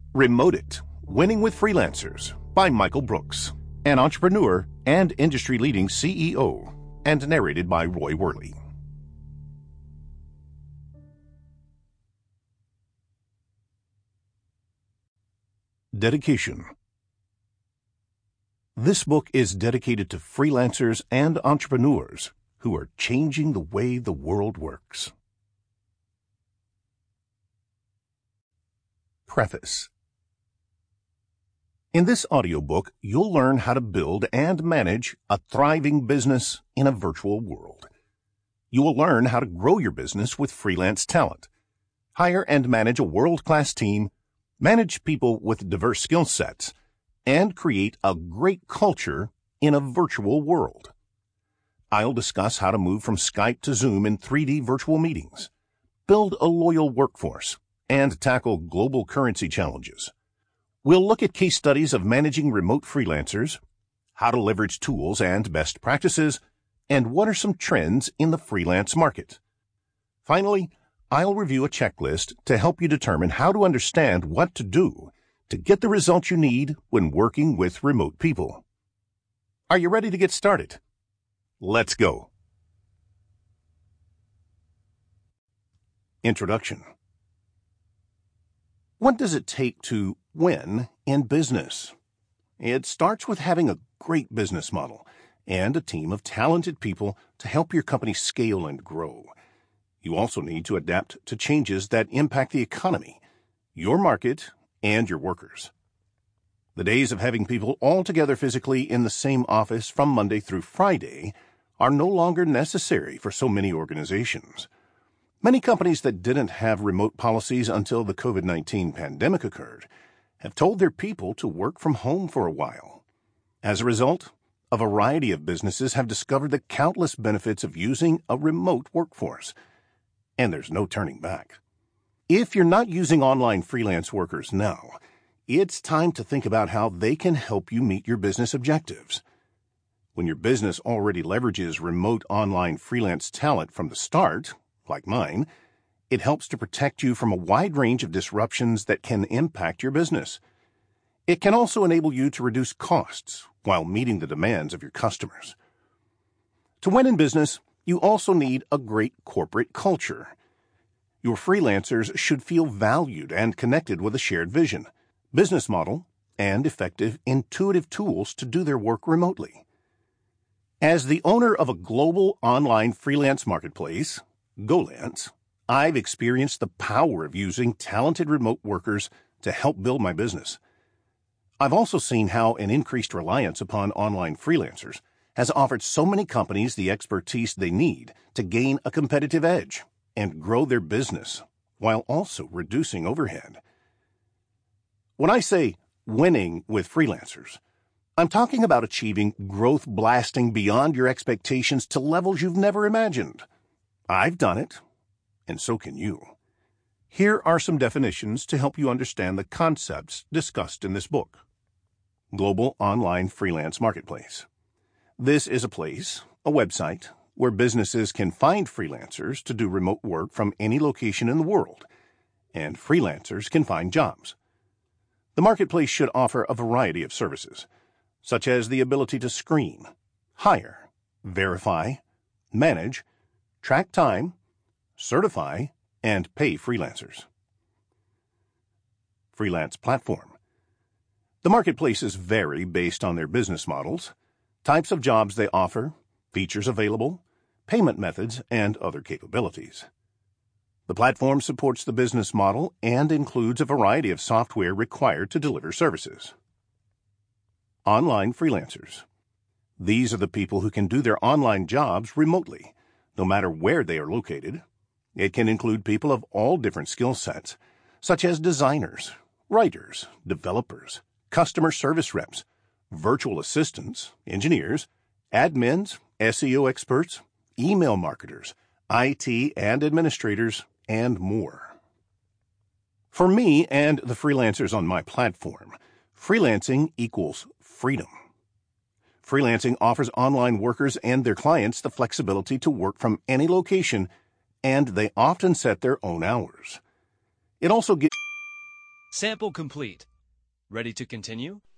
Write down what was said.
Remote It, Winning with Freelancers by Michael Brooks, an entrepreneur and industry-leading CEO, and narrated by Roy Worley. Dedication. This book is dedicated to freelancers and entrepreneurs who are changing the way the world works. Preface. In this audiobook, you'll learn how to build and manage a thriving business in a virtual world. You will learn how to grow your business with freelance talent, hire and manage a world-class team, manage people with diverse skill sets, and create a great culture in a virtual world. I'll discuss how to move from Skype to Zoom in 3D virtual meetings, build a loyal workforce, and tackle global currency challenges. We'll look at case studies of managing remote freelancers, how to leverage tools and best practices, and what are some trends in the freelance market. Finally, I'll review a checklist to help you determine how to understand what to do to get the results you need when working with remote people. Are you ready to get started? Let's go. Introduction. What does it take to win in business? It starts with having a great business model and a team of talented people to help your company scale and grow. You also need to adapt to changes that impact the economy, your market, and your workers. The days of having people all together physically in the same office from Monday through Friday are no longer necessary for so many organizations. Many companies that didn't have remote policies until the COVID-19 pandemic occurred have told their people to work from home for a while. As a result, a variety of businesses have discovered the countless benefits of using a remote workforce, and there's no turning back. If you're not using online freelance workers now, it's time to think about how they can help you meet your business objectives. When your business already leverages remote online freelance talent from the start, like mine, it helps to protect you from a wide range of disruptions that can impact your business. It can also enable you to reduce costs while meeting the demands of your customers. To win in business, you also need a great corporate culture. Your freelancers should feel valued and connected with a shared vision, business model, and effective, intuitive tools to do their work remotely. As the owner of a global online freelance marketplace, Golance, I've experienced the power of using talented remote workers to help build my business. I've also seen how an increased reliance upon online freelancers has offered so many companies the expertise they need to gain a competitive edge and grow their business while also reducing overhead. When I say winning with freelancers, I'm talking about achieving growth blasting beyond your expectations to levels you've never imagined. I've done it, and so can you. Here are some definitions to help you understand the concepts discussed in this book. Global Online Freelance Marketplace. This is a place, a website, where businesses can find freelancers to do remote work from any location in the world, and freelancers can find jobs. The marketplace should offer a variety of services, such as the ability to screen, hire, verify, manage, track time, certify, and pay freelancers. Freelance platform. The marketplaces vary based on their business models, types of jobs they offer, features available, payment methods, and other capabilities. The platform supports the business model and includes a variety of software required to deliver services. Online freelancers. These are the people who can do their online jobs remotely, no matter where they are located. It can include people of all different skill sets, such as designers, writers, developers, customer service reps, virtual assistants, engineers, admins, SEO experts, email marketers, IT and administrators, and more. For me and the freelancers on my platform, freelancing equals freedom. Freelancing offers online workers and their clients the flexibility to work from any location, and they often set their own hours. It also gives Sample complete. Ready to continue?